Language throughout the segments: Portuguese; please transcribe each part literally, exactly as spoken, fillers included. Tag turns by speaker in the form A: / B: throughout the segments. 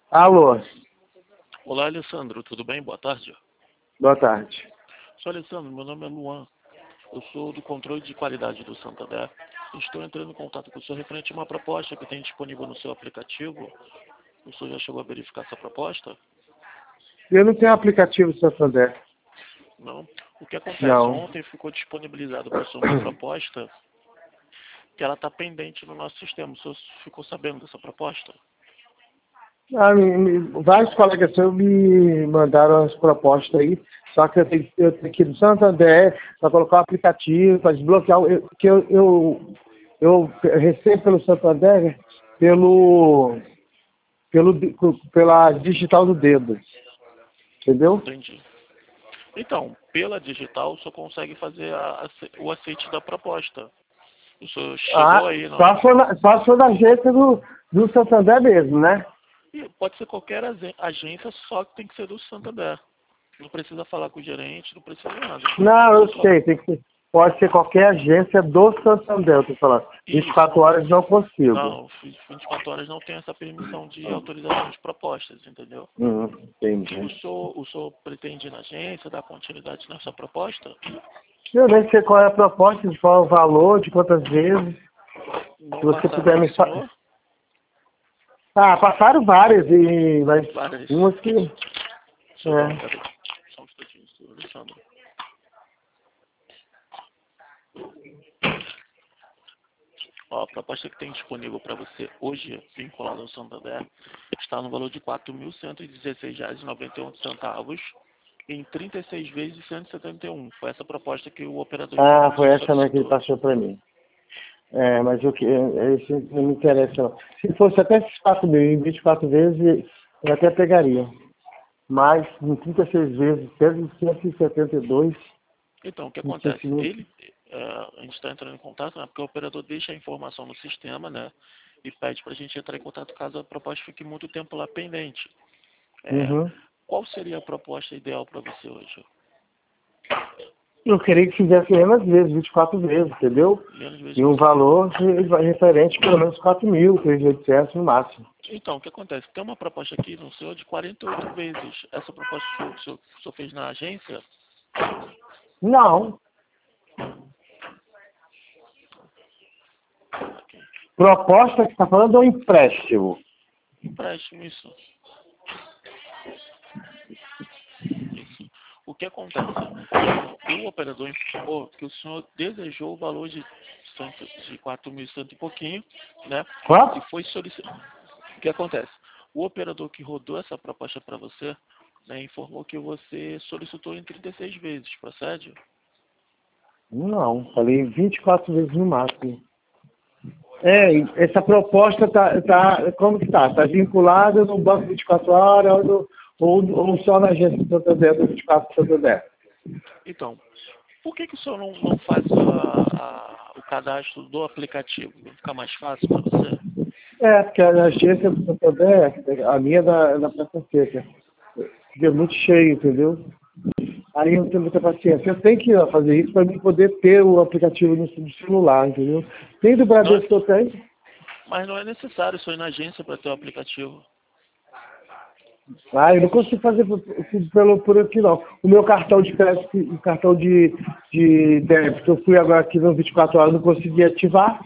A: Alô,
B: Olá, Alessandro, tudo bem? Boa tarde.
A: boa tarde.
B: Sou Alessandro, meu nome é Luan. Eu sou do controle de qualidade do Santander. Estou entrando em contato com o senhor referente a uma proposta que tem disponível no seu aplicativo. O senhor já chegou a verificar essa proposta?
A: Eu não tenho aplicativo do Santander.
B: Não. O que acontece?
A: Não.
B: Ontem ficou disponibilizado para o senhor uma proposta que ela está pendente no nosso sistema. O senhor ficou sabendo dessa proposta?
A: Ah, me- me- vários colegas seus me mandaram as propostas aí, só que eu tenho, eu tenho que ir no Santander para colocar o aplicativo, para desbloquear, o- eu, que eu, eu, eu recebo pelo Santander pelo, pelo, di- pela digital do dedo, entendeu?
B: Entendi. Então, pela digital, o senhor consegue fazer a- a- o aceite da proposta. O senhor chegou
A: Ah,
B: aí, não?
A: só se for na, só se for na agência do, do Santander mesmo, né?
B: E pode ser qualquer aze- agência, só que tem que ser do Santander. Não precisa falar com o gerente, não precisa nada.
A: Não, eu
B: Você só...
A: sei, tem que ser, pode ser qualquer agência do Santander, eu tô falando. vinte e
B: Isso,
A: quatro
B: não
A: horas não
B: precisa.
A: consigo.
B: Não, vinte e quatro horas não tem essa permissão de autorização de propostas, entendeu?
A: Hum,
B: O
A: entendi.
B: senhor, o senhor pretende ir na agência dar continuidade nessa proposta?
A: Eu nem sei qual é a proposta, de qual é o valor, de quantas vezes.
B: Não
A: Se você
B: passaram
A: puder
B: para o
A: me falar.
B: senhor?
A: Ah, passaram várias, e, mas
B: Várias.
A: umas que.
B: Deixa eu dar uma
A: É.
B: olhada. Só um instantinho, senhor Alexandre. Ó, a proposta que tem disponível para você hoje, vinculada ao Santander, está no valor de quatro mil cento e dezesseis reais e noventa e um centavos em trinta e seis vezes de cento e setenta e um. Foi essa proposta que o operador de
A: Ah, foi
B: informação
A: essa né, que ele
B: solicitou.
A: passou para mim. É, mas o que isso não me interessa não. Se fosse até esses quatro mil em vinte e quatro vezes, eu até pegaria. Mas em trinta e seis vezes, cento e setenta e dois,
B: Então, o que
A: não sei
B: acontece?
A: se não.
B: Ele, é, a gente está entrando em contato, né, porque o operador deixa a informação no sistema, né, e pede para a gente entrar em contato caso a proposta fique muito tempo lá pendente. É,
A: Uhum.
B: qual seria a proposta ideal para você hoje?
A: Eu queria que fizesse menos vezes, vinte e quatro vezes, entendeu?
B: Menos vezes
A: E um
B: vinte e quatro.
A: valor re- referente pelo menos quatro mil, três mil e oitocentos no máximo.
B: Então, o que acontece? Tem uma proposta aqui no senhor de quarenta e oito vezes. Essa proposta que o senhor, o senhor fez na agência,
A: Não.
B: aqui,
A: Proposta que está falando é um empréstimo.
B: empréstimo, isso. Isso. O que acontece? O operador informou que o senhor desejou o valor de, cento, de quatro mil e cento e pouquinho, né? E
A: Quanto?
B: foi solicitado. O que acontece? O operador que rodou essa proposta para você, né, informou que você solicitou em trinta e seis vezes, procede?
A: Não, falei vinte e quatro vezes no máximo. É, e essa proposta tá, tá como que tá? Está vinculada no Banco vinte e quatro horas ou, no- ou, ou só na agência do Santander, do vinte e quatro Santander?
B: Então, por que, que o senhor não, não faz a- a- o cadastro do aplicativo? Vai ficar mais fácil para você?
A: É, porque a agência do Santander, a minha é da, é da Praça Seca, fica muito cheio, entendeu? Aí eu não tenho muita paciência. Eu tenho que ó, fazer isso para mim poder ter o aplicativo no, no celular, entendeu? Tem do
B: Não é-
A: Bradesco que eu tenho.
B: mas não é necessário o senhor ir na agência para ter o aplicativo.
A: Ah, eu não consigo fazer por, por, pelo- por aqui não. O meu cartão de crédito, o cartão de, de débito, eu fui agora aqui no vinte e quatro horas, não consegui ativar.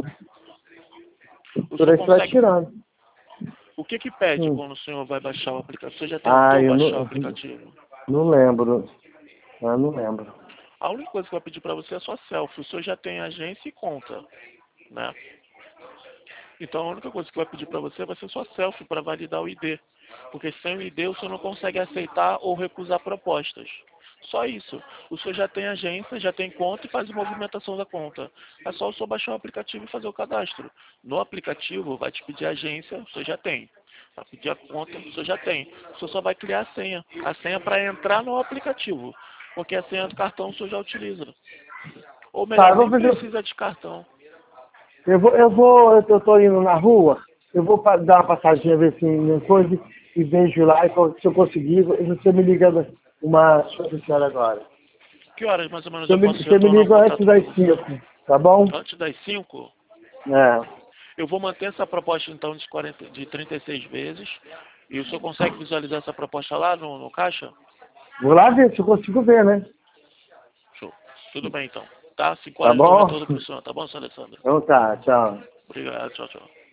B: O
A: Por
B: senhor
A: aí você vai
B: consegue.
A: tirando.
B: O que que pede
A: Hum.
B: quando o senhor vai baixar o aplicativo? O senhor já
A: Ah,
B: tentou
A: eu
B: baixar o
A: não,
B: aplicativo?
A: não lembro. Ah, não lembro.
B: A única coisa que vai pedir para você é só selfie. O senhor já tem agência e conta, né? Então a única coisa que vai pedir para você vai ser só selfie para validar o I D. Porque sem o I D o senhor não consegue aceitar ou recusar propostas. Só isso. O senhor já tem agência, já tem conta e faz a movimentação da conta. É só o senhor baixar o aplicativo e fazer o cadastro. No aplicativo vai te pedir a agência, o senhor já tem. Vai pedir a conta, o senhor já tem. O senhor só vai criar a senha. A senha para entrar no aplicativo. Porque a senha do cartão o senhor já utiliza. Ou
A: Tá, eu
B: melhor,
A: vou
B: nem
A: fazer.
B: precisa de cartão.
A: Eu vou, eu vou, eu tô indo na rua, eu vou pa- dar uma passadinha, ver se minha coisa, e vejo lá, e co- se eu conseguir, você me liga uma. Deixa eu ver se hora agora.
B: Que horas mais ou menos
A: Você
B: eu
A: me,
B: posso
A: você me
B: retornar o
A: liga antes
B: contato para
A: das
B: você?
A: cinco, tá bom?
B: Antes das cinco?
A: É.
B: Eu vou manter essa proposta então de, quarenta, de trinta e seis vezes. E o senhor consegue visualizar essa proposta lá no, no caixa?
A: Vou lá ver se eu consigo ver, né?
B: Show. Tudo bem, então. Tá? cinco
A: Tá
B: horas de
A: bom?
B: retorno pro senhor. Tá bom, senhor Alessandro?
A: Então tá, tchau.
B: Obrigado. Tchau, tchau.